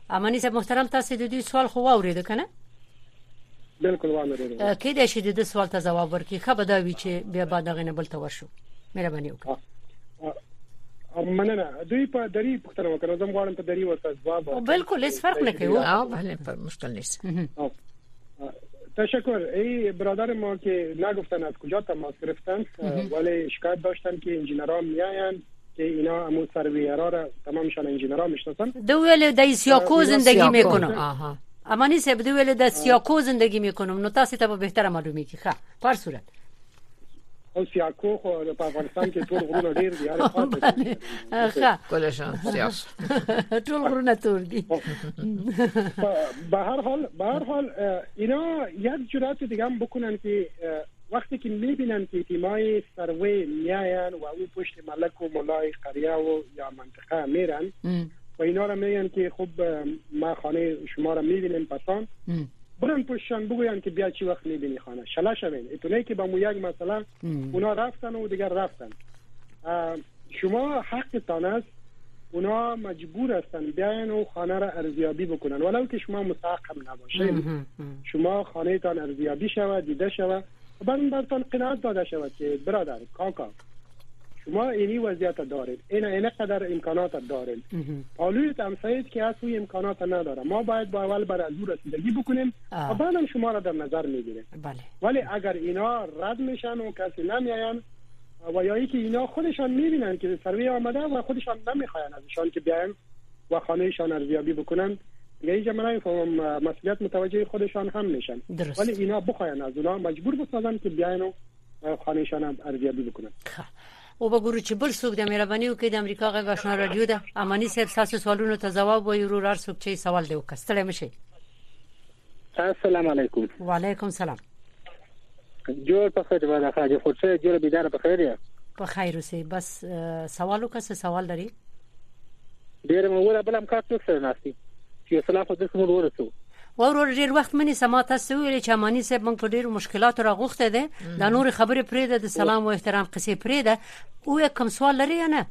امانی صاحب محترم تاسو د دې سوال خو واورید کنه بالکل واورید کې د شې د سوال ته جواب ورکړي خبر دا وی چې بیا بعد غنه بل ته ورشو مهرباني وکړه مننه دوی په دری پختنه وکړه زم غواړم په دری ورته جواب بالکل هیڅ فرق نه کوي بله مشکل نیست. تشکر. ای برادر ما که نگفتن از کجا تماس گرفتن ولی شکایت داشتن که انجینرها میاین که اینا همون سرویرها را تمامشان انجینرها میشناسن. دویل د سیاکو زندگی میکنم. امانی صاحب دویل د سیاکو زندگی میکنم. نو تاسو ته به بهتره معلومه کی ښه پر صورت او سیاکو خو په افغانستان کې ټول غرونه ډیر دي یاره ښه کولشان سیاس ټول غرونه تور دي. به هر حال اینا یک جرأت دیگه هم بکنن که وقتی که میبینن که تیمای سروی میاین و او پشت ملک و ملای قریه و یا منطقه میرن و اینا را میگن که خب ما خانه شما را میبینیم پسان برن پشتشان بگوین که بیا چی وقت میبینی خانه شلا شوین اتونه که با مو یک مثلا اونا رفتن و دیگر رفتن شما حقتان است اونا مجبور هستن بیاین و خانه را ارزیابی بکنن ولو که شما مستحق هم نباشین شما خانه تان ارزیابی شود دیده شود و بعد براتون قناعت داده شود که برادر کاکا شما اینی وضعیت دارید این قدر امکانات دارید پالویت همسایت که از توی امکانات نداره ما باید با اول بر از او رسیدگی بکنیم و بعدم شما را در نظر میگیریم ولی اگر اینا رد میشن و کسی نمیاین و یا اینکه اینا خودشان میبینن که سروی آمده و خودشان نمیخواین ازشان که بیاین و خانهشان ارزیابی بکنن دیگه جمعه نمیفهمم مسئولیت متوجه خودشان هم میشن ولی اینا بخواین از اونا مجبور بسازن که بیاین و خانهشان ارزیابی بکنن. او بګورو چې بل څوک د مهرباني وکړي د امریکا غږ آشنا رادیو ده امانی صاحب تاسو سوالونو ته جواب وایي ورور څوک چې سوال دی وکړه مشه. السلام علیکم. وعلیکم السلام. جوړ په خیر ولا خاجه فرصه جوړ بيدار په خیر یا په خیر اوسې بس سوالو کا څه سوال لري ډیر موږ بل هم کار څه ناشتي چې سلام خو د کوم ورسو ورور ډیر وخت منی سما تاسو ویل چې امانی صاحب موږ په ډیر مشکلات راغوخته ده د نور خبره پرې ده د سلام او احترام قصې پرې ده او کوم سوال لري نه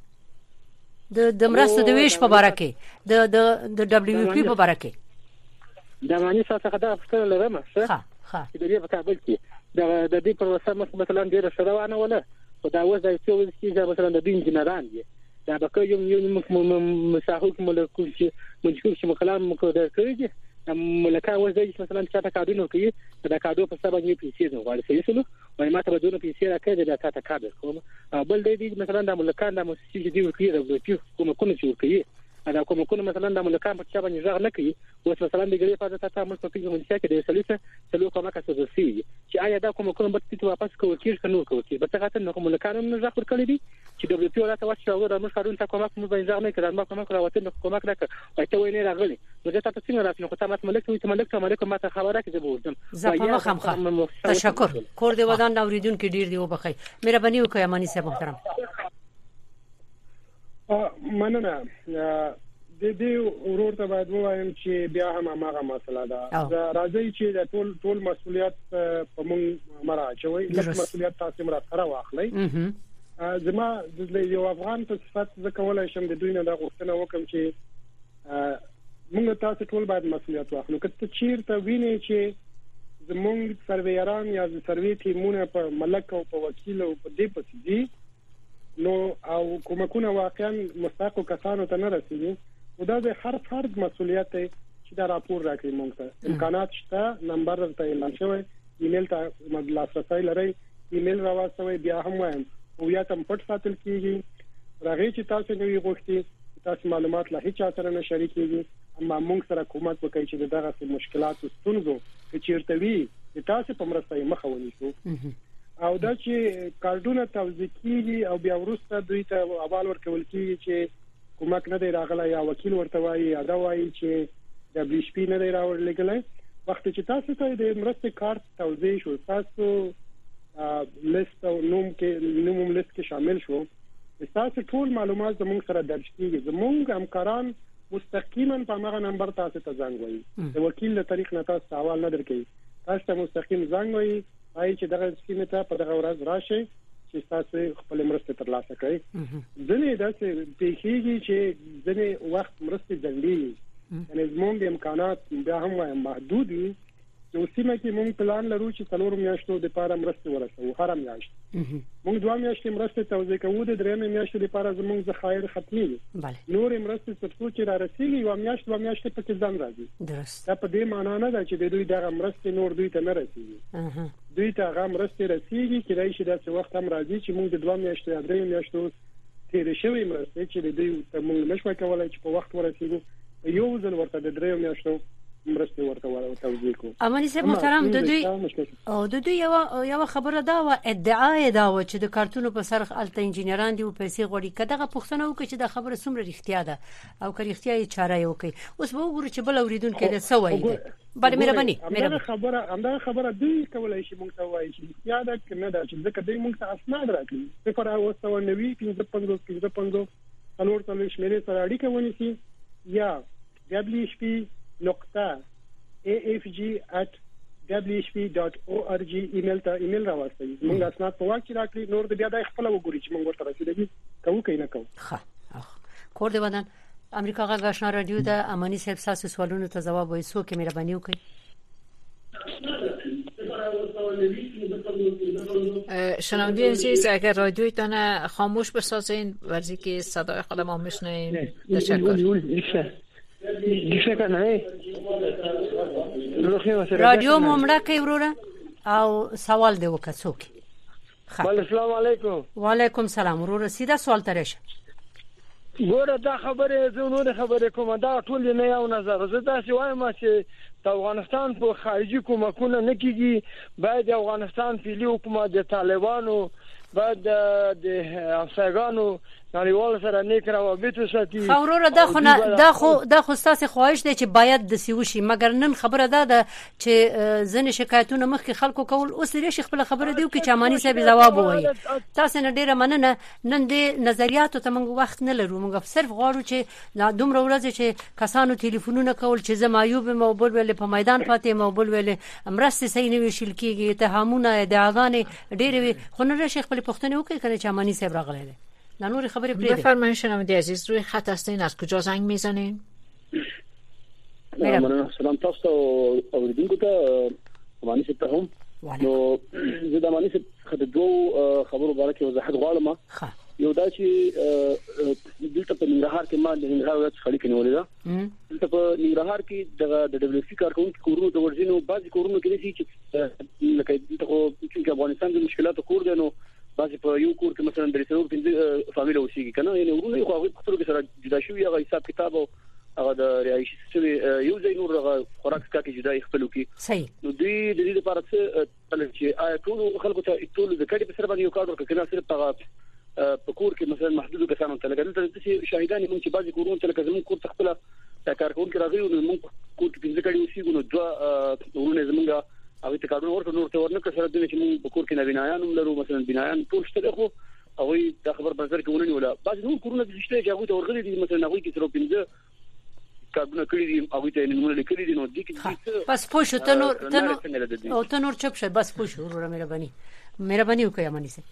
د مرستو د ویش په باره کې د دبليو پی په باره کې د امانی صاحب څخه دا افکار لرم ښه چې د دې په کابل کې د دې پروسه مثلا ډیر شروانه ولا خدا وځي چې مثلا د دین جنرال دی دا به کوم مساحوک ملکو چې مجبور شي مکلام مقدر کوي ملکه وځي مثلا چې تا کارونه کوي دا کارو په سبا کې پیسې نو غواړي سېسلو وای ما ته به دونه پیسې راکړي دا تا کار کوم بل دې مثلا د ملکان د موسسې دی ورکړي د کوم چې ورکړي دا کوم مثلا د ملکان په څه باندې ځغ نه کوي او مثلا د ګری په تاسو مو په پیګو منځ کې د سلیسه سلو کومه کا څه زسي چې آیا دا کوم به ته واپس کوو کېږي کنو کوو به ته غاټه نو ملکان نه ځغ ورکړي دي چې د دبليو پی ولا ته واښو او د مخارون ته کومه مو باندې ځغ نه کړه ما کومه راوته نو کومه راکړه وای ته ویني راغلي نو ته تاسو څنګه راځنه خو ته ملک وي ته ملک ما ته خبره کې زبوردم زپما خامخا تشکر کور دی ودان اوریدون کې ډیر دی وبخای مهرباني وکړئ امانی صاحب محترم مننه د دې ورور ته باید وایم چې بیا هم هغه مسله ده راځي چې د ټول مسؤلیت په موږ مراجعوي د مسؤلیت تاسو مرسته واخلئ زما د یو افغان په صفت ز کولای شم د دوی نه د غوښتنه وکم چې موږ تاسو ټول باید مسؤلیت واخلو که چیرته ویني چې زموږ سرویران یا د سروي ټیمونه په ملک او په وکیل او په دې پسې دي نو او کومکونه واقعا مستحق کسانو ته نه رسیدي او دا د هر فرد مسؤلیت دی چې دا راپور راکړي موږ ته امکانات شته نمبر ته اعلان شوی ایمیل ته لاسرسي لري ایمیل راوستوي بیا هم وایم او یا تم پټ ساتل کیږي راغی چې تاسو نوې غوښتي تاسو معلومات له هیڅ سره نه شریکيږي اما موږ سره کومک وکړي چې دغه مشکلات ستونزو چې چیرته وي تاسو په مرسته مخه ونیسو او دا چې کارډونه توزیع کیږي او بیا وروسته دوی ته احوال ورکول کیږي چې کومک نه دی راغلی یا وکیل ورته وایي یا دا وایي چې د بلیش پی نه دی راوړل وخت چې تاسو ته د مرستې کارت توزیع شو تاسو لیست او نوم لیست کې شامل شو تاسو ټول معلومات زموږ سره درج کیږي زموږ همکاران مستقیما په هغه نمبر تاسو ته زنګ وایي د وکیل له طریق نه تاسو حواله نه درکې تاسو ته مستقیم زنګ وایي آی چې دغه سکیم ته په دغه ورځ راشي چې تاسو خپل مرسته ترلاسه کړئ ځنې دا چې پیخیږي چې ځنې وخت مرسته ځنډي یعنی زموږ امکانات بیا هم وایم محدود دي. یو سیمه کې موږ پلان لرو چې 4 میاشتو د لپاره مرسته ورسوو هر میاشت. موږ 2 میاشتې مرسته توزیع کوو، د 3 میاشتې لپاره زموږ ذخایر ختمي دي. نور مرسته تر څو چې را رسیږي یو میاشت 2 میاشتې پکې ځان راځي. درست. دا په دې معنی نه ده چې د دوی دغه مرسته نور دوی ته نه رسیږي. دوی ته هغه مرسته رسیږي چې دای شي داسې وخت هم راځي چې موږ د 2 میاشتې یا 3 میاشتو تیر شوی مرسته چې دوی ته موږ نشو کولای چې په وخت ورسیږو، یو ځل ورته د 3 میاشتو مرسته ورته توضیح کو. امانی صاحب محترم، د دوی یو خبره دا و ادعا دا و چې د کارتونو په سر الته انجینران دی او پیسې غوړي. کداغه پښتنه وکړي چې دا خبره څومره رښتیا ده او که رښتیا یې چاره یې وکړي. اوس به وګورو چې بل اوریدونکو د څه وایي. بل مهرباني خبره دوی کولای شي موږ ته وایي چې رښتیا ده که نه ده، چې ځکه دوی موږ ته اسناد راکړي. 090 15 شمیرې سره اړیکه ونیسي یا whp.afg@whp.org ایمیل راوستي. موږ اسناد په واکه راکړي، نور د بیا د خپل وګوري چې موږ ورته رسیدګي کوو کینه کوو. ښه کور دی ودان امریکا غږ آشنا رادیو د امانی صاحب تاسو سوالونو ته جواب وایي. سو کې مهرباني وکړئ. شنونده عزیز اگر رادیویتان خاموش بسازین ورزی که صدای خود ما میشنویم. تشکر. رادیو ممړه کوي وروره او سوال دی وکړه څوک. السلام علیکم. وعلیکم السلام وروره سیده سوال ترشه. ګوره دا خبره زونه خبره کوم دا ټول نه یو نظر زه دا سی وایم چې افغانستان په خارجي کومکونه نه کیږي. باید افغانستان فعلی حکومت د طالبانو بعد د افغانانو نړیوال سره نیک روابط وساتي. خبره دا خو ستاسو خواهش دی چې باید د سیوشي، مګر نن خبره ده چې ځنې شکایتونه مخکې خلکو کول. اوس لري خپل خبره دی چې امانی صاحب جواب وایي. تاسو نه ډیره مننه. نن د نظریاتو ته موږ وخت نه لرو. موږ صرف غواړو چې دومره ورځ چې کسانو ټلیفونونه کول چې زما یوب موبایل ول په میدان پاتې موبایل ول امرسته صحیح نه ویشل کیږي، اتهامونه ادعاګانې ډیره خو نه راشي خپل پښتنه وکړي کنه چې امانی صاحب راغلی دی. نور خبری پریده. بفرمایید شنونده عزیز روی خط هستین، از کجا زنگ میزنین؟ سلام تاسو اوریدونکو ته امانی صاحب ته هم نو زه د امانی صاحب خد دوه خبرو باره کې وضاحت غواړم. یو دا چې دلته په ننګرهار کې ما د ننګرهار ولایت خلیق نیولې ده. دلته په ننګرهار کې د دبليو سي کارکونکو کورونو د ورځینو بعضي کورونو کې دي چې لکه دغه چې افغانستان د مشکلاتو کور دی، نو بعضی په یو کور کې مثلا درې څلور پنځه فامیل اوسېږي کنه، یعنی ورونه خو هغه په ټول کې سره جدا شوی هغه حساب کتاب او هغه د رهایشي سیستم یو ځای نور هغه خوراک کې جدا خپلو کې صحیح. نو دوی د دې لپاره څه چې ټول خلکو ته ټول د کډي په سر باندې یو کار ورکړي کنه، صرف هغه په کور کې مثلا محدود کسانو ته لګیدل. چې شاهدان موږ چې بعضی کورونه ته زموږ کور ته خپل کارکونکو راغلي نو موږ کور کې پنځه کډي اوسېږو، نو دوه ورونه زموږ هغه ته کارونه ورته نور ته ورنکړه سره د چې موږ په کور کې نه بنایان لرو، مثلا بنایان ټول شته خو هغه د خبر بازار کې ونی ولا بعض نور کورونه د شته چې هغه ته ورغلي دي، مثلا هغه کې تر 15 کارونه کړی دي، هغه ته نمونه لیکلي دي. نو دي کې بس پوښ ته نور چپ شه، بس پوښ وروره مهرباني وکړئ امانی صاحب.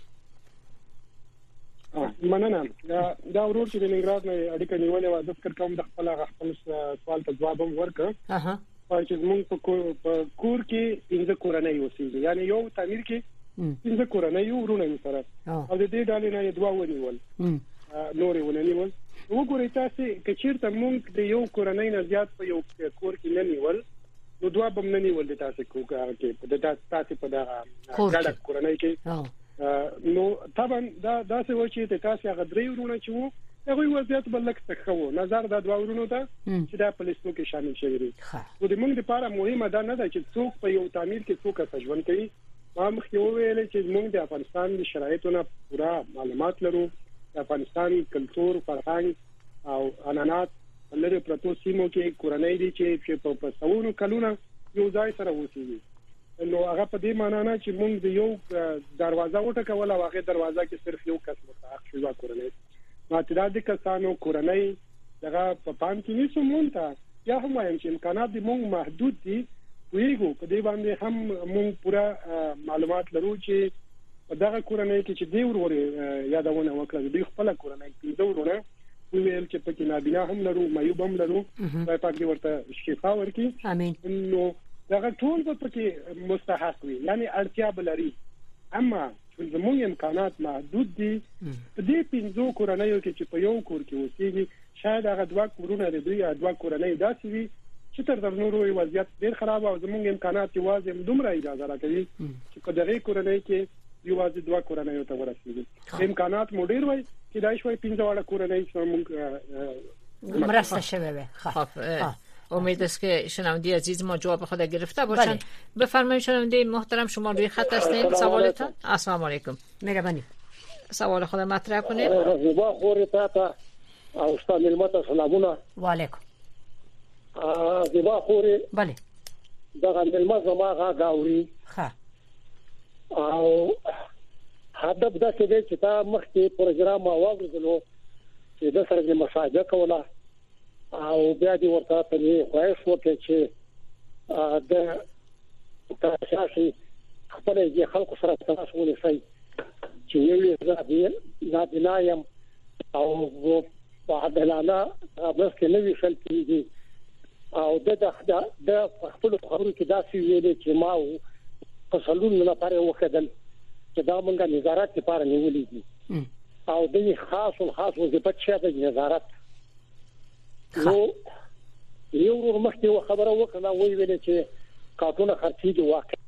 مننه. دا ورور چې د ننګرهار نه اړیکه نیولې و، د فکر کوم د خپل سوال ته جواب هم ورکړ. چې موږ په کور کې 15 کورنۍ اوسېږي، یعنی یو تعمیر کې 15 کورنۍ ورونه سره او د دې ډالې نه دوه ونیول نورې ونیول. وګورئ تاسو چې چیرته موږ د یو کورنۍ نه زیات په یو کور کې نه نیول، نو دوه بم نه نیول د تاسو کوکه کې د تاسو په دغه ګډه کورنۍ کې. نو طبعا دا څه و چې تاسو هغه درې ورونه چې وو هغه وضعیت بلک تخو نظر د دوه ورونو ته چې دا په لیستو کې شامل شوی دی. نو د موږ لپاره مهمه ده نه ده چې څوک په یو تعمیر کې څوک ژوند کوي. ما مخکې وویل چې موږ د افغانستان د شرایطو نه پوره معلومات لرو. د افغانستان کلچر، فرهنګ او عنعنات لري پروتو سیمو کې کورنۍ دي چې په سونو کلونه یو ځای سره اوسېږي. نو هغه په دې معنی نه چې موږ د یو دروازه وټکول او هغه دروازه کې صرف یو کس متحق شوی کورنۍ معتدد کسانو کورنۍ دغه په پام کې نیسو. مونږ ته یا هم وایم چې امکانات د موږ محدود دي، ویګو په دې باندې هم موږ پوره معلومات لرو چې په دغه کورنۍ کې چې دی ورور یادونه وکړه د خپل کورنۍ 15 ورونه ویل چې پکې نابینا هم لرو معیوب هم لرو خدای پاک دې ورته شفا ورکړي امين. نو دا ټول به پکې مستحق وي یعنی اړتیا بلري اما زموږ امکانات محدود دي په دې 15 کورنیو کې چې په یو کور کې اوسېږي شاید هغه دوه کورونه لري یا دوه کورنۍ داسې وي چې تر نورو وضعیت ډېر خراب او زموږ امکانات یوازې دومره اجازه راکوي چې په دغه کورنۍ کې یوازې دوه کورنۍ ته ورسېږي امکانات مو ډېر وي چې دا شوي 15 کورنۍ څنګه مرسته شوه. خب امید است که شنونده عزیز ما جواب خود گرفته باشند. بفرمایید شنونده محترم شما روی خط هستید. سوالتان. السلام علیکم. مهربانی سوال خود مطرح کنید. زیبا خوري تا او استاد ملمت سلامونه. و علیکم. زیبا خوري. بله. دغه ملمت زما غاوري. ها. او هدف دا چې تا مخکې پروګرام واوریدلو چې د سره د مساجده کوله او بیا دې ورته په خوښ وکړي چې د تاسو خپل یې خلکو سره تاسو ولې چې یو نابینایم او په عدالت بس کې نوې شلتي او د خپل خبرو کې داسې ویلې چې ما په سلون نه لپاره وکړل چې دا مونږه نظارت لپاره نیولې دي او د خاص وظیفه چې د نظارت نو یو مخکې خبره وکړه وی ویل چې کارتونه خرڅېږي واقع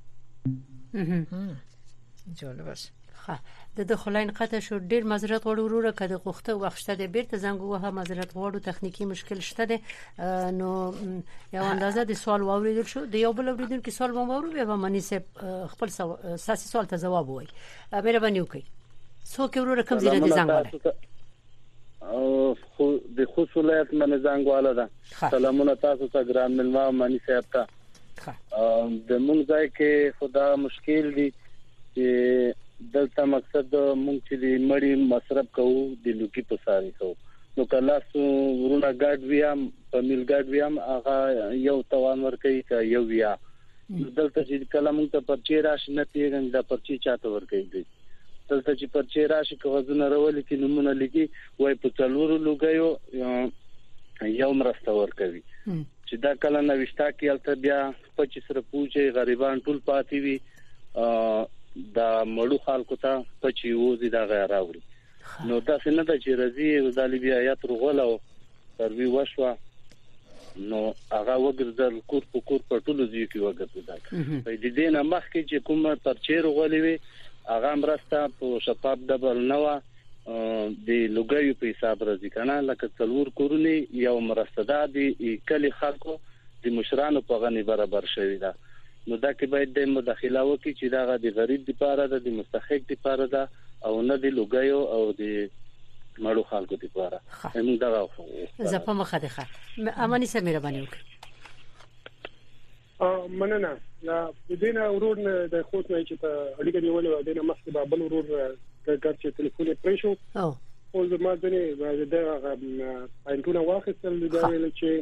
جالب است. د دخلاین قطع شو ډیر معذرت غواړو وروره کده غوښته وخته د بیرته زنګ وه معذرت غواړو تخنیکی مشکل شته ده نو یو اندازه د سوال واوریدل شو د یو بل اوریدونکو سوال مو واورو به مانی سه خپل اساسي سوال ته جواب وای مهرباني وکړئ څوک وروره کوم ځای د زنګ واله او د خصوصیت من زنګ واله ده سلامونه تاسو ته ګران ملما مانی صاحب ته د مونږ ځای کې خدا مشکل دي چې دلته مقصد مونږ چې د مړی مصرف کوو د لوکی په ساري کوو نو کله سو ورونه ګاډ ویام په میل ګاډ ویام هغه یو توان ور کوي چې یو ویا دلته چې کله مونږ ته پرچی راشي نه پیګن دا پرچی چاته ور کوي دلته چې پرچی راشي کوزونه رول کې نمونه لګي وای په څلورو لوګیو یو مرسته ور کوي چې دا کله نوښتا کې الته بیا 25 سره پوجي غریبان ټول پاتې وي دا مړو خلکو ته پچی وځي دا غیر راوړي نو دا څنګه د چیرزي زالبي آیات رغولو تروي وشوا نو هغه وګرځل کور په ټولو ځای کې وګرځیدل په دې دینه مخکې چې کومه پرچیر غولې وي هغه مرسته په شفاف ډبل نو د لوګیو په حساب راځي کنه لکه څلور کورونی یو مرسته د کلی خلکو د مشرانو په غني برابر شوی دا نو دا کې باید د مداخله وکړي چې دا د غریب لپاره د مستحق لپاره ده او نه د لوګیو او د مړو خلکو لپاره موږ دا غواړو زپه مخه ده امانی سره مهرباني وکړئ مننه لا دینه ورور نه د خوت نه چې ته اړیکه نیولې دینه مخکې بابل ورور ګرځي ټلیفون پرېښو او زما ځنه د پاینټونه واخیستل دا ویل چې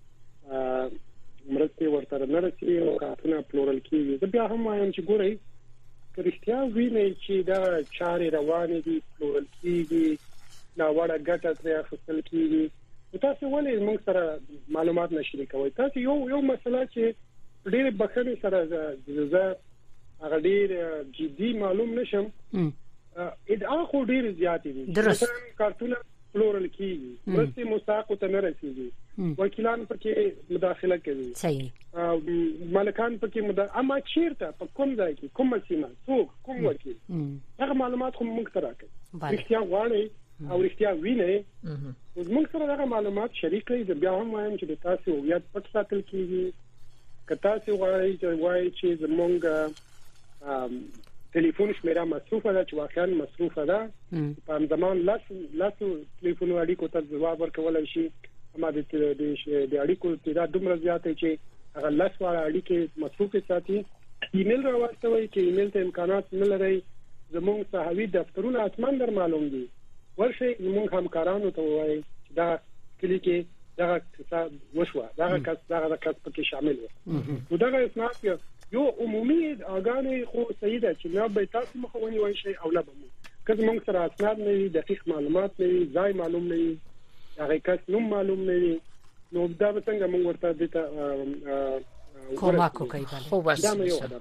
مرسته ورته نه رسېږي او کارتونه پلورل کیږي زه بیا هم وایم چې ګورئ که رښتیا وینئ چې دا چارې روانې دي پلورل کیږي دا وړه ګټه ترې اخیستل کیږي تاسو ولې موږ سره معلومات نشئ کوئ تاسو یو مسله چې ډېر بخښنې سره زه هغه ډېر جدي معلوم نشم ادعا خو ډېر زیاتې دي مثلا کارتونه پلورل کیږي مرسته مستحق ته نه رسیږي وکیلان پکې مداخله کوي صحیح مالکان پکې اما چیرته په کوم ځای کې کوم سیمه څوک کوم وکیل هغه معلومات خو موږ ته راکړي رښتیا غواړي او رښتیا ویني موږ سره هغه معلومات شریک کړئ بیا هم وایم چې تاسو هویت پټ ساتل کیږي که تاسو غواړئ چې زمونږ ټلیفون شمیره مصروفه ده چې واقعا مصروفه ده په زمان لاسو ټلیفون اړیکو ته جواب ورکولای شي اما د اړیکو تعداد دومره زیات دی چې هغه لاسواره اړیکې مصروفه ساتي ایمیل راوستوي چې ایمیل ته امکانات نه لري زمونږ صحوی دفترونه اتمن در معلوم دي ورشي زمونږ همکارانو ته وایي چې دا کلی کې دا څه وشوه دا کس پکې شامل و دا اسناد یو عمومي اغانې خو سیده چې نه به تاسو مخونی وای شي او لا به که موږ سره اسناد نه دقیق معلومات نه ځای معلوم نه هغه کس نوم معلوم نه وي نو دا به څنګه موږ ورته دته کومک کوي خو بس او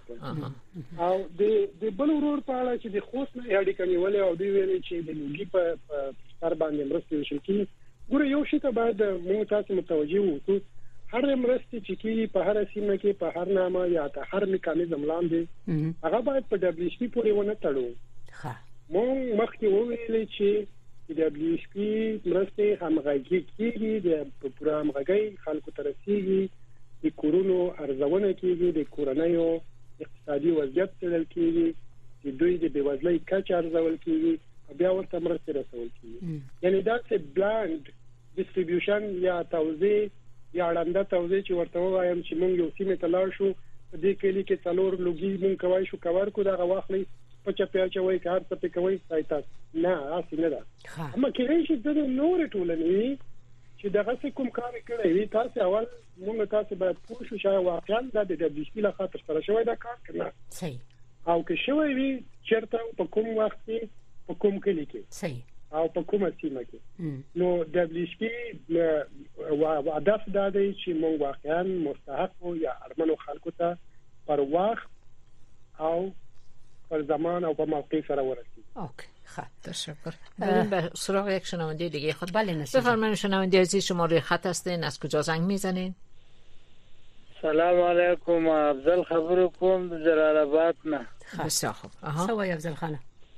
د بل ورور په اړه چې د خوست نه اړیکه نیولې او دی ویلي چې د لوګي په سر باندې مرستې وشي کی ګوره یو شی ته باید موږ تاسو متوجي وو هر مرستې چې کی په هر سیمه کې په هر نامه یا په هر میکانیزم لاندې هغه باید په WHP پورې ونه تړو ښه موږ مخکې وویلې چې د WHP مرستې همغږي کیږي د پروګرام همغږي خلکو ته رسیږي د کورونو ارزونه کیږي د کورنیو اقتصادي وضعیت څېړل کیږي د دوی د بېوزلۍ کچه ارزول کیږي او بیا ورته مرستې رسول کیږي یعنی دا څه بلاند ډیسټریبیوشن یا توزیع یا اړنده توزیع چې ورته وایم چې موږ یو سیمه ته لاړ شو په دې کلی کې څلور لوګي موږ کوي شو کور کو دا غواخلي په چپیا چوي کار څه په کوي سایت نه اصل نه ده اما کله چې د نور ټولنې چې دغه څه کوم کار کړی وي تاسو اول موږ تاسو باید پوه شو چې واقعا د WHP له خاطر سره شوی دا کار کنه صحیح او که شوی وي چیرته په کوم وخت کې په کوم کلی کې صحیح او په کومه سیمه کې نو WHP هدف دا دی چې موږ واقعا مستحق یا ارمنو خلکو ته پر وخت او پر زمان او په موقع سره ورسیږي اوکی خب تشکر. بریم به سراغ یک شنونده دیگه خود. بله نصیب. بفرمایید شنونده عزیز شما روی خط هستین، از کجا زنگ میزنین؟ سلام علیکم، افضل خبر کوم د جلال آباد نه. بسیار خوب. سوای افضل خانه.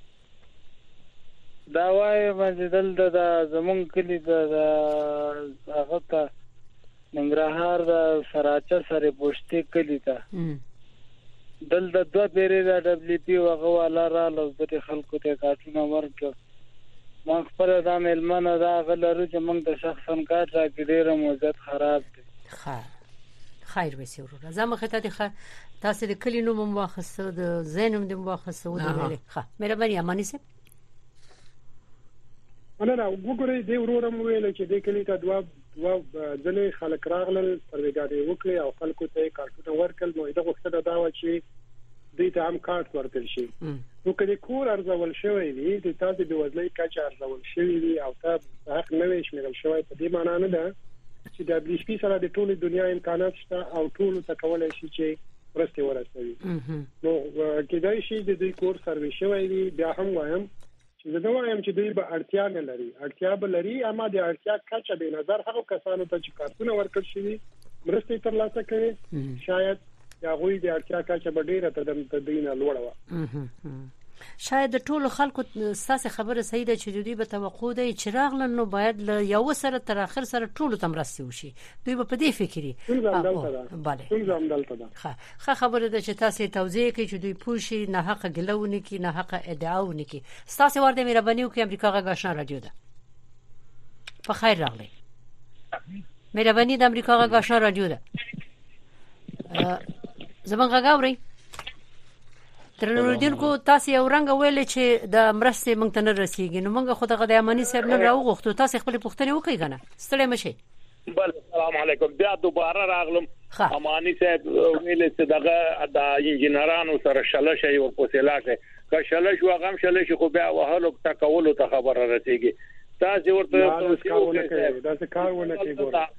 دا وای مجدل د زمون کلی د هغه ته ننګرهار د سراچه سره پوښتې کلی ته. دل د دوه بیرې د WP وغه والا را لوځي خلکو ته کارتونه ورکړ. ما خپل د ملمنه دا غلرو چې موږ د شخصن کار راکې ډیره موزت خراب دي. خیر به سیورو زما خطه دي تاسو د کلی نوم واخصه د زینم د واخصه و د مهرباني امانی سه انا وګورئ د ورورم ویل چې د کلی ته دوه ځلې خلک راغلل پرېګاډي وکړي او خلکو ته کارتونه ورکړل نو دا وخت دا و چې دوی ته هم کارت ورکړل شي نو کله کور ارزول شوی دی د تاسو د وزلۍ کچ ارزول شوی دی او تاسو حق نه ویش مګل شوی په دې معنی نه ده چې د WHP سره د ټولې دنیا امکانات شته او ټول ته کولای شي چې ورسته ورسوي نو کېدای شي د دې کور سروي شوی دی بیا هم وایم زه وایم چې دوی به اړتیا نه لري اړتیا به لري اما د اړتیا کچه به نظر هغه کسانو ته چې کارتونه ورکړ شي مرسته ترلاسه کوي شاید هغه د اړتیا کچه به ډیره تدینه لوړه و شاید ټول خلکو اساس خبره صحیح ده چې دوی به توقع دی چې راغلن نو باید له یو سره تر اخر سره ټول تم راسي وشي دوی به په دې فکرې bale ښه خبره ده چې تاسو توضیح کوي چې دوی پوښي نه حق ګلونه کی نه حق ادعاونه کی تاسو ورته مهرباني وکړئ امریکا غا آشنا رادیو ده په خیر راغلی مهرباني د امریکا غا آشنا رادیو ده زمونږ غاوري ترنوردین کو تاسو یو رنګ ویل چې د مرستې مونږ ته نه رسیږي نو مونږ خو دغه د امانی صاحب نه راوغختو تاسو خپل پوښتنه وکړئ کنه ستړي مشي بل السلام علیکم بیا دوباره راغلم امانی صاحب ویل چې دغه د انجنیرانو سره شله شي او پوسلاشه که شله شو غم شله شي خو بیا وهلو تکولو ته خبر رسیږي تاسو ورته دا کارونه کوي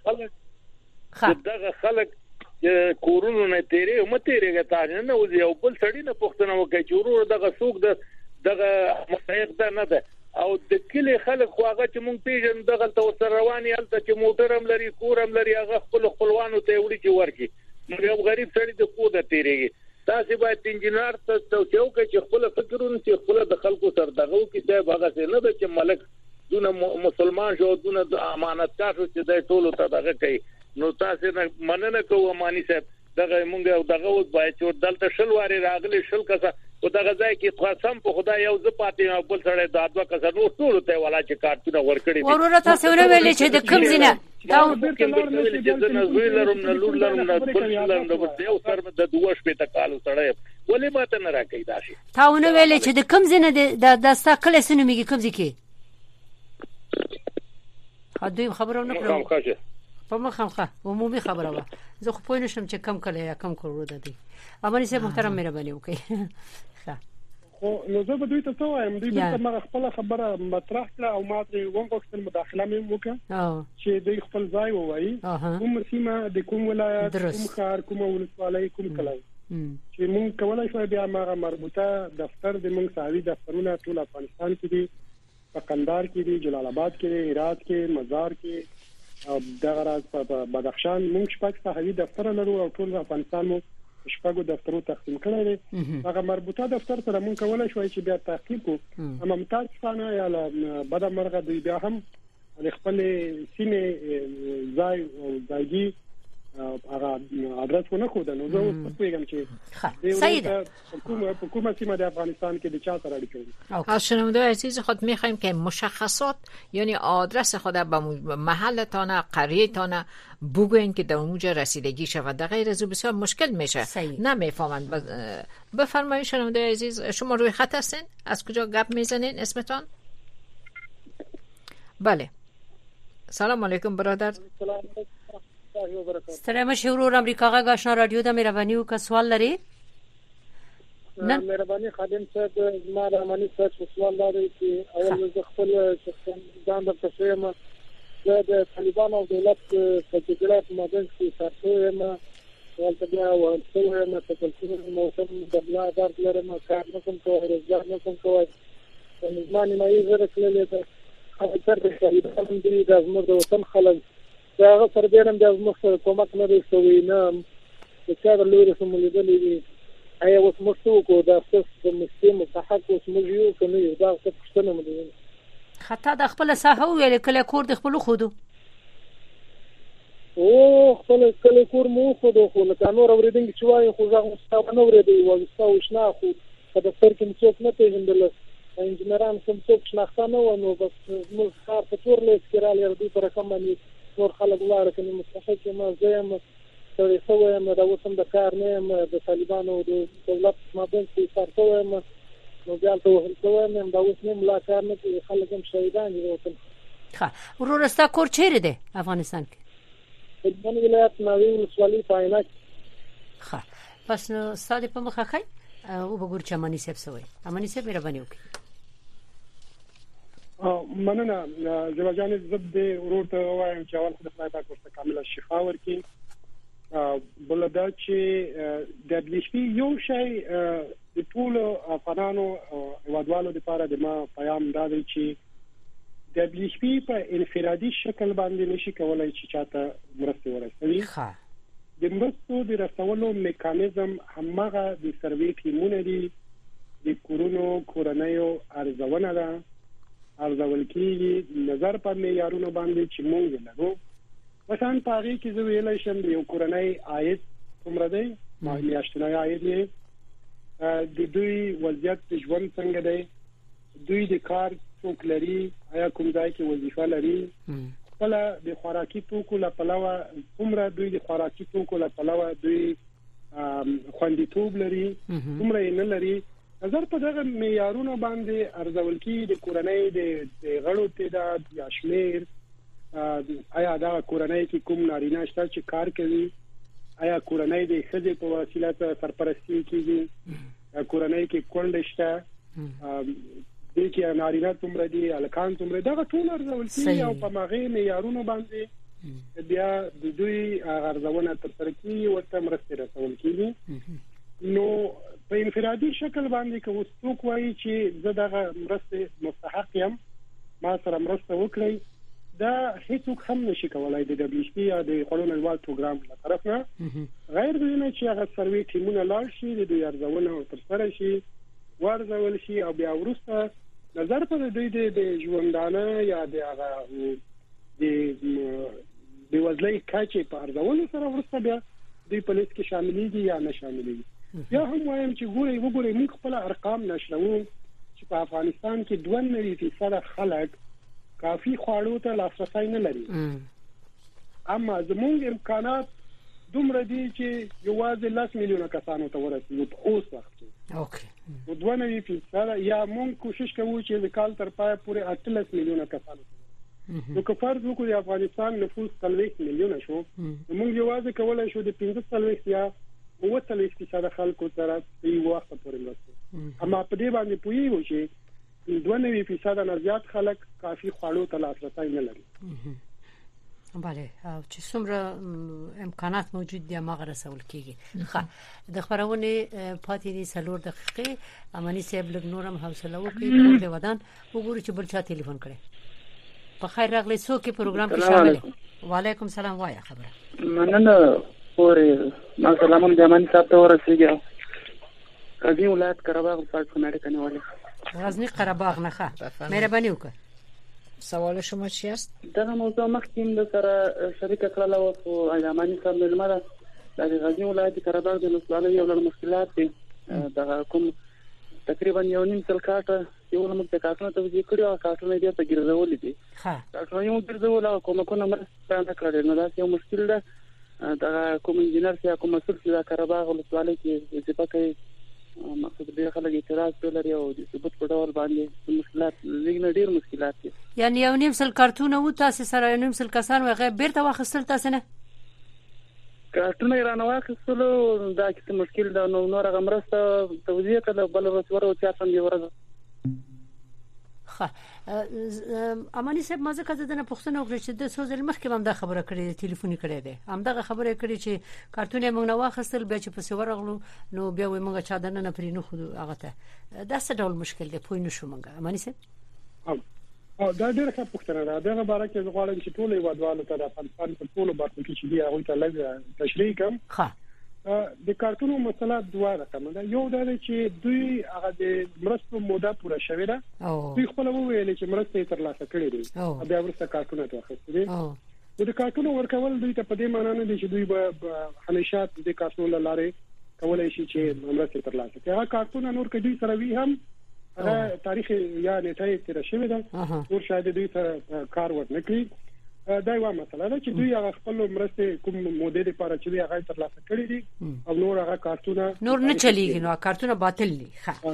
دغه خلک کورونو نه تیرې متیرېږي تاسو نه وځي او بل سړی نه پوښتنه وکړي چې ورور دغه څوک دغه مستحق ده نه ده او د کلی خلک خو هغه چې مونږ پیژن دغه ته سره رواني هلته چې موټرم لري کورم لري هغه خپلوانو ته وړي چې ورکی نو یو غریب سړی د کوده تیرېږي تاسو باید انجنیر ته توجه چې خپل فکرونه چې خپل د خلکو سره دغه کې ځای هغه نه ده چې ملک دونه مسلمان شو دونه امانتدار شو چې د ټولو ته دغه کوي نو تاسو نه مننه کوم مانی صاحب دغه مونږ دغه وځ باید چې دلته شل واري راغلي شل کسه او دغه ځای کې قسم په خدای یو ز پاتې بل سره د ادوا کسه نو ټول ته ولا چې کارتونه ورکړي ورور تاسو نه ویلې چې د کوم ځینه دا نه زویلرم نه لورلرم نه بللرم نو یو سر د دوه شپې ته کالو سره ولې ماته نه راکې داشي تاسو نه ویلې چې د کوم ځینه د ساکل سن میږي کوم ځکه هدوی خبرو نه کړو په مخه عمومي خبره وا زه خو پوه نشم چې کم کله یا کم کړو د دې امانی صاحب محترم مهرباني وکړئ خو نو زه به دوی ته څه وایم دوی به ما خپل خبره مطرح کړه او ما ته وغوښتل مداخله مې وکړه چې دوی خپل ځای ووایي کوم سیمه د کوم ولایت کوم ښار کوم ولسوالۍ کوم کلی چې مونږ کولای شو بیا ما مربوطه دفتر د مونږ ساوي دفترونه ټول افغانستان کې دي په کندهار کې دي جلال آباد کې دي هرات کې مزار کې او دغه راز په بدخشان مونږ شپږ ساحوي دفتر لرو او ټول افغانستان مو شپږو دفترو تقسیم کړی دی هغه مربوطه دفتر سره مونږ کولای شو چې بیا تحقیق وکړو اما متاسفانه یا بد مرغه دوی بیا هم خپل سیمه ځای او ځایګي هغه ادرس ونه خو د نو زه پیغام چې سید حکومت سیمه د افغانستان کې د چا سره اړیکه از شنونده‌های عزیز خود می‌خوایم که مشخصات یعنی آدرس خود به محلتان قریه‌تان بگوین که در اونجا رسیدگی شود در غیر از بسیار مشکل میشه نمیفهمند بفرمایید شنونده‌های عزیز شما روی خط هستین از کجا گپ میزنین اسمتان بله سلام علیکم برادر ستړی مشه ورور امریکا غږ آشنا رادیو د مهرباني وکړه سوال لري نه مهرباني خادم صاحب ما رحماني صاحب سوال لري چې اول زه خپل شخصا ځان د تشویم د طالبان او دولت په جګړه په مابین کې ساتوم ولته بیا ورسوم په ټول موسم د بلا درد لرم کار نه کوم کوی روزګار نه کوم کوی نظام نه یې زره کړلې ده او تر دې چې د دې د زموږ د وطن خلک دا هغه سره دېرم د مخ کومک نه رسوي نه چې څنګه لوري سمولیدلې دي ایا اوس مستو کو دا څه مسلم صحت اوس موږ یو کنه دا څه پښتنه مده خطا د خپل ساحه ویل کله کور د خپل خودو او خپل کله کور مو خودو خو له نور اوریدنګ چې وایي خو ځغ مستو نه اوریدي او مستو شنه خو په دفتر کې څوک نه پیژندل انجنيران کوم څوک شناخته نه و نو بس موږ کار په تور لیک کې را لري په رقم باندې نور خلک ولاړ کني مستحق ما زم سوري سوې ما دا وسم د کار نه د طالبانو د دولت مابین کې سارته ما نو بیا ته وهل نه دا اوس نه ملاقات نه کوي خلک هم شهیدان دي وطن ښه ورور ستا کور چیرې دی افغانستان کې د ولایت ناوی ولسوالۍ پاینه ښه پس نو ستاسو په مخه خای او وګور چې امانی صاحب سوې امانی صاحب مهرباني وکړئ مننه جوجان زب د ورور ته وایم چې اول خدای پاک ورته کامله شفا ورکړي بلدا چې د بلیشپی یو شی د ټول افغانانو وادوالو لپاره د ما پیغام دا دی چې د بلیشپی په انفرادي شکل باندې نشي کولای چې چاته مرسته ورسوي د مرستو د رسولو میکانیزم همغه د سروي ټیمونه دي د کورونیو ارزونه ده ارزول کیږي نظر په معیارونو باندې چې موږ لرو مثلا پاره کې زه ویلای شم یو کورنۍ عاید څومره دی میاشتنی عاید یې د دوی وضعیت ژوند څنګه دی دوی د کار څوک لري آیا کوم ځای کې وظیفه لري کله د خوراکي توکو لپاره څومره دوی د خوراکي توکو لپاره دوی خوندیتوب لري څومره نه لري نظر په دغه معیارونو باندې ارزول کی د کورنۍ د غړو تعداد یا شمیر آیا دا کورنۍ کې کوم نارینه شته چې کار کوي آیا کورنۍ د ښځې په وسیله سرپرستی کوي کورنۍ کې کونډه شته د کې نارینه څومره دي الکان څومره دا ټول ارزول کی او په ماغه معیارونو باندې بیا د دوی ارزونه تر سره کی ورته مرسته رسول کیږي نو په انفرادي شکل باندې که وڅوک وایي چې زه دغه مرسته مستحق یم ما سره مرسته وکړي دا هیڅوک هم نشي کولای د دبليو یا د قانون الوال پروګرام له طرف نه غیر دونه چې هغه سروي ټیمونه لاړ شي د دوی ارزونه تر سره شي ورزول شي او بیا ورسته نظر په دوی د ژوندانه یا د هغه د وزلۍ کاچې په ارزونه سره ورسته بیا دوی په لیست کې شاملېږي یا نه شاملېږي یا هم وایم چې وګورئ موږ خپل ارقام نشرو چې په افغانستان کې 92% خلک کافي خواړو ته لاسرسی نه لري اما زموږ امکانات دومره دي چې یوازې 10 میلیونه کسانو ته ورسېږي په اوس وخت کې اوکې 92% یا موږ کوشش کوو چې د کال تر پای پورې 18 میلیونه کسانو نو که فرض وکړو د افغانستان نفوس 30 میلیونه شو موږ یوازې کولای شو د 15 یا 30% خلکو سره په یو وخت پورې مرسته اما په دې باندې پوهیږو چې 92% نه زیات خلک کافي خوړو ته لاسرسی نه لري. بله او چې څومره امکانات موجود دي هغه رسول کیږي. خا د خبرونه پاتې دي 3 دقیقې. امانی صاحب لږ نورم حوصله وکړي په ودان وګورئ چې بل چا ټلیفون کړي. په خیر راغلی څوک پروګرام کې شامل دي. وعلیکم سلام وایا خبره مننه پورې ما سلام د امانی صاحب ته ورسېږم. غزنی ولایت قرهباغ پاکستان کنه ولی غزنی قرهباغ نه ښه مهرباني وکړه. سوال شما چی است؟ دا موضوع مخکې د سره شریک کړل او امانی صاحب ملمره د غزنی ولایت قرهباغ د مسلمان یو لړ مشکلات دي. دا کوم تقریبا 1.5 سل کاټه یو لمر د کاټونو ته وځي کړي او کاټونه دې ته ګرځولې دي. ها کاټونه یو ګرځول او کومه مرسته کړل نو دا یو مشکل ده. دا کوم انجنیر یا کوم مسؤل چې قرهباغ ولسوالۍ کې چې پکې مقصد دې خلک اعتراض کړل او د ثبوت په ډول باندې مشکلات لګنه ډیر مشکلات دي. یعنی 1.5 سل کارتونه و تاسو سره 1.5 سل کسان وغه بیرته واخستل تاسو نه کارتونه رانه واخستل دا چې مشکل ده. نو نور هغه مرسته توزیع کړه بل ورسره او چا څنګه ورغله. خا امانی صاحب مازه کده نه پښتنه وکړي چې د سوزل مخکې هم دا خبره کړې ټلیفوني کړې ده هم دا خبره کړې چې کارتونه موږ نه واخستل بیا چې پس ورغلو نو بیا وي موږ چا دنه نه پرې نه خو هغه ته دا څه ډول مشکل دی پوه نه شو موږ امانی صاحب. او دا ډېر ښه پوښتنه ده. دغه باره کې غواړم چې ټول هیوادوالو ته د افغانستان په ټولو برخو کې چې دی هغه ته لږ تشریح کوم. ښه د کارتونو مسله دوه رقم ده. یو دا چې دوی هغه د مرستو موده پوره شوې ده. دوی خپل وویل چې مرسته ترلاسه کړې ده بیا ورسته کارتونه ته اخیستي دي. د کارتونو ورکول دوی ته په دې معنی نه دي چې دوی به همیشه د کارتونو لاره کولای شي چې مرسته ترلاسه کړي. هغه کارتونه نور کې دوی سره وی هم هغه تاریخ یا نیټه تیر شوی ده نور شاید دوی سره کار ورنکړي. دا یو مسله ده چې دوی هغه خپل مرسته کوم موده لپاره چې هغه ترلاسه کړی دي او نور هغه کارتونه نور نه چلیږي نو کارتونه باطل دي.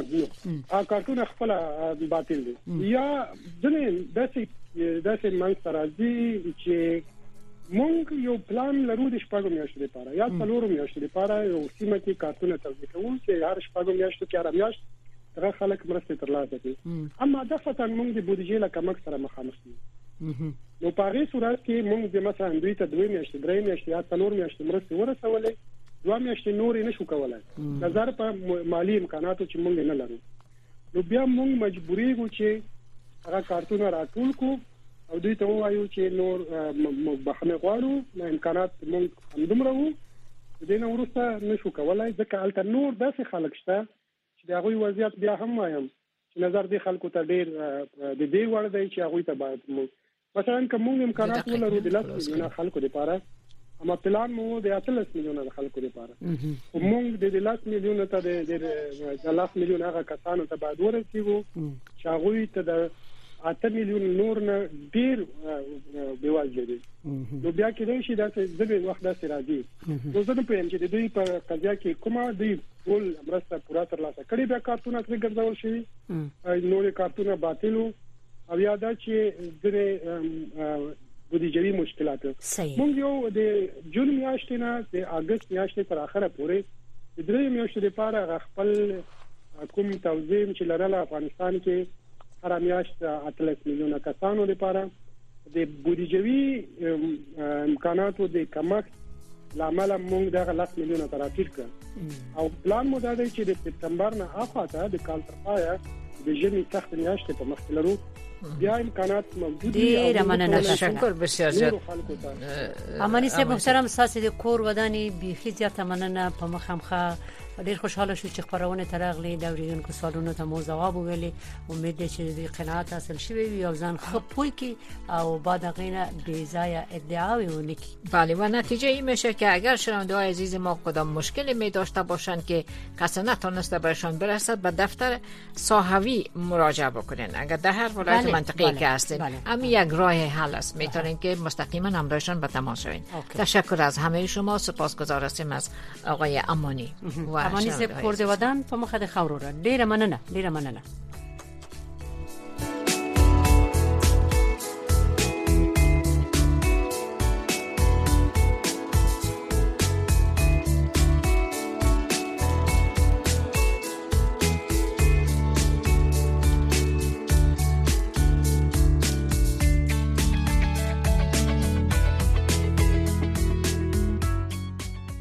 ها کارتونه خپل باطل دي یا ځنه داسې منځ راځي چې مونږ یو پلان لرو د شپږو میاشتو لپاره یا څلورو میاشتو لپاره یو سیمه کې کارتونه توزیع کوو چې هر شپږو میاشتو کې هر میاشت هغه خلک مرسته ترلاسه کوي. اما دغه مونږ د بودیجې له کمښت سره مخامخ یو. نو په هغه صورت کې موږ د مثلا دوی ته 2 میاشتې 3 میاشتې یا 4 میاشتې مرسته ورسولې 2 میاشتې نور نه شو کولای نظر په مالی امکاناتو چې موږ نه لرو. نو بیا موږ مجبورې یو چې هغه کارتونه راټول کو او دوی ته وایو چې نور بخنه غواړو نه امکانات موږ همدومره وو دې نه ورسته نشو کولای ځکه الته نور داسې خلک شته چې دغه وضعیت بیا هم وایم چې نظر دې خلکو ته ډېر د دې وړ دی چې هغه ته باید مثلا کوم امکانات ولرو د 10 میلیونه خلکو لپاره اما پلان مو د 30 میلیونه خلکو لپاره موږ د 10 میلیونه ته د 10 میلیونه هغه کسانو ته باید ورسیږو چې هغه ته د 8 میلیون نور نه ډیر بیواجه دي. نو بیا کې دوی شي دا چې وخت داسې راځي نو زه نه پېم چې د دوی په قضیه کې کومه دی ټول مرسته پورا ترلاسه کړي بیا کارتونه ترې ګرځول شي نور کارتونه باطلو او یاد چې د بودیجوي مشکلات موږ یو د جون میاشتې نه د اگست میاشتې تر اخره پورې د درې میاشتې لپاره خپل کوم توزیع چې لرله افغانستان کې هر میاشت 8 میلیونه کسانو لپاره د بودیجوي امکاناتو د کمښت لامل موږ دغه 10 میلیونه تر اخر کړ او پلان مو دا دی چې د سپتمبر نه اخواته د کال تر پایه د ژمي تخت میاشتې په مخ کې لرو بیا امکانات موجود دي. ډیر مننه تشکر بسیار زیات امانی صاحب محترم ساسي د کور وداني بيخي زیاته مننه په مخامخه ډیر خوشاله شو چې خبرونه ترغلي د اوریدونکو سوالونو ته مو جواب ویلي. امید ده چې د قناعت حاصل شوي وي او ځان خپوي کی او بعد غینه بی ځای ادعاوی ونکی. بله و نتیجه این میشه که اگر شنونده‌های عزیز ما کدام مشکلی می داشته باشند که کسی نتونسته برشان برسد به دفتر ساحوی مراجعه بکنین. اگر در هر ولایت منطقه‌ای که هستین اما یک راه حل است میتونین که مستقیما همراهشان به تماس شوین. تشکر از همه شما. سپاسگزار هستیم از آقای امانی امانی صاحب کور دی ودان په مخه د خاورو ډیره مننه.